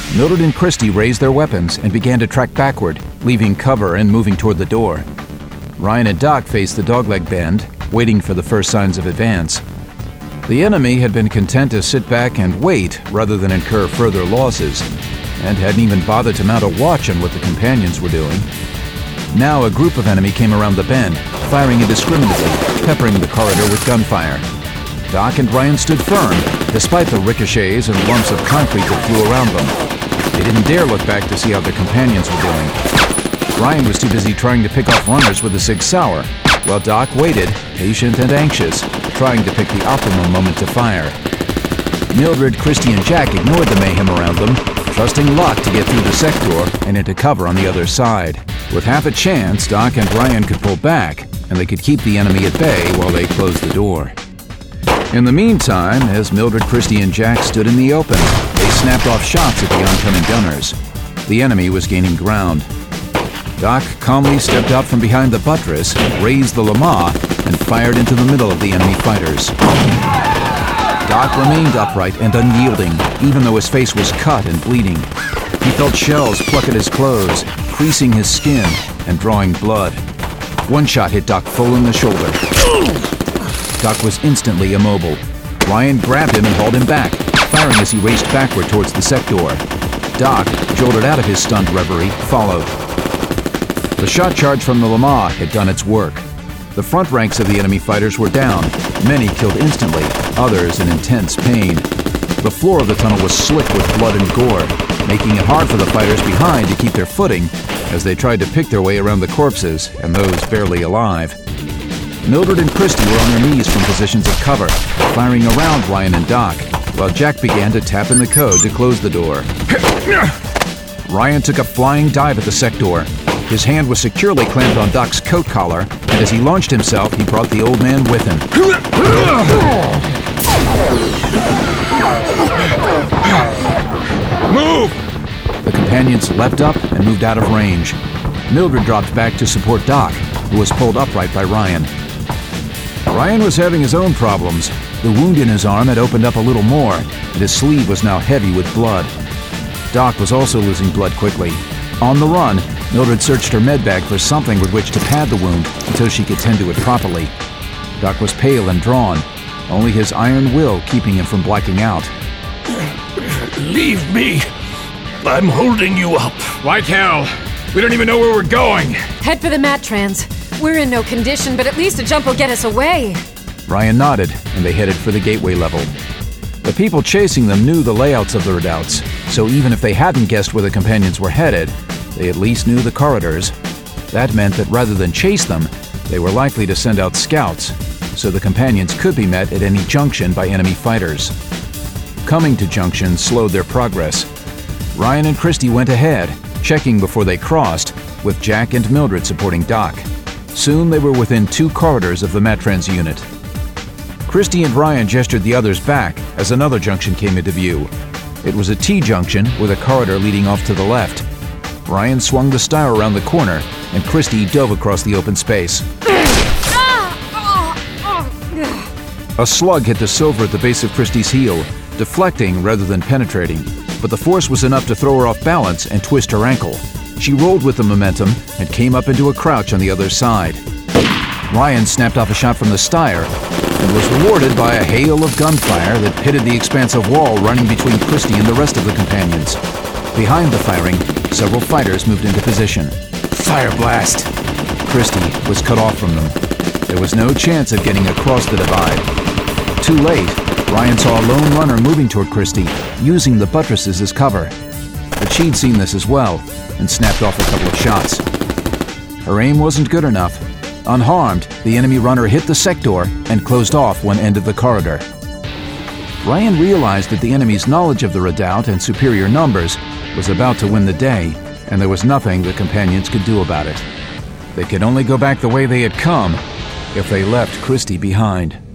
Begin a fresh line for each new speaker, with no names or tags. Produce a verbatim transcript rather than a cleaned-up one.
Mildred and Christy raised their weapons and began to track backward, leaving cover and moving toward the door. Ryan and Doc faced the dogleg bend, waiting for the first signs of advance. The enemy had been content to sit back and wait rather than incur further losses, and hadn't even bothered to mount a watch on what the companions were doing. Now a group of enemy came around the bend, firing indiscriminately, peppering the corridor with gunfire. Doc and Ryan stood firm, despite the ricochets and lumps of concrete that flew around them. They didn't dare look back to see how their companions were doing. Ryan was too busy trying to pick off runners with a Sig Sauer, while Doc waited, patient and anxious, trying to pick the optimum moment to fire. Mildred, Christy, and Jack ignored the mayhem around them, trusting luck to get through the sector and into cover on the other side. With half a chance, Doc and Ryan could pull back, and they could keep the enemy at bay while they closed the door. In the meantime, as Mildred, Christy, and Jack stood in the open, they snapped off shots at the oncoming gunners. The enemy was gaining ground. Doc calmly stepped out from behind the buttress, raised the Lama, and fired into the middle of the enemy fighters. Doc remained upright and unyielding, even though his face was cut and bleeding. He felt shells pluck at his clothes, creasing his skin and drawing blood. One shot hit Doc full in the shoulder. Doc was instantly immobile. Ryan grabbed him and hauled him back, firing as he raced backward towards the sector. Doc, jolted out of his stunned reverie, followed. The shot charge from the Lama had done its work. The front ranks of the enemy fighters were down, many killed instantly, others in intense pain. The floor of the tunnel was slick with blood and gore, making it hard for the fighters behind to keep their footing as they tried to pick their way around the corpses and those barely alive. Mildred and Christy were on their knees from positions of cover, firing around Ryan and Doc, while Jack began to tap in the code to close the door. Ryan took a flying dive at the sector. His hand was securely clamped on Doc's coat collar, and as he launched himself, he brought the old man with him.
Move!
The companions leapt up and moved out of range. Mildred dropped back to support Doc, who was pulled upright by Ryan. Ryan was having his own problems. The wound in his arm had opened up a little more, and his sleeve was now heavy with blood. Doc was also losing blood quickly. On the run, Mildred searched her med bag for something with which to pad the wound until she could tend to it properly. Doc was pale and drawn, only his iron will keeping him from blacking out.
Leave me. I'm holding you up.
Like hell. We don't even know where we're going.
Head for the Matrans. We're in no condition, but at least a jump will get us away.
Ryan nodded, and they headed for the gateway level. The people chasing them knew the layouts of the redoubts, so even if they hadn't guessed where the companions were headed, they at least knew the corridors. That meant that rather than chase them, they were likely to send out scouts, so the companions could be met at any junction by enemy fighters. Coming to junctions slowed their progress. Ryan and Christy went ahead, checking before they crossed, with Jack and Mildred supporting Doc. Soon they were within two corridors of the Matrans unit. Christy and Ryan gestured the others back as another junction came into view. It was a T-junction with a corridor leading off to the left. Ryan swung the Steyr around the corner, and Christy dove across the open space. A slug hit the silver at the base of Christy's heel, deflecting rather than penetrating, but the force was enough to throw her off balance and twist her ankle. She rolled with the momentum and came up into a crouch on the other side. Ryan snapped off a shot from the Steyr and was rewarded by a hail of gunfire that pitted the expansive wall running between Christy and the rest of the companions. Behind the firing, several fighters moved into position.
Fire blast!
Christy was cut off from them. There was no chance of getting across the divide. Too late, Ryan saw a lone runner moving toward Christy, using the buttresses as cover. But she'd seen this as well, and snapped off a couple of shots. Her aim wasn't good enough. Unharmed, the enemy runner hit the sector and closed off one end of the corridor. Ryan realized that the enemy's knowledge of the redoubt and superior numbers was about to win the day, and there was nothing the companions could do about it. They could only go back the way they had come if they left Christy behind.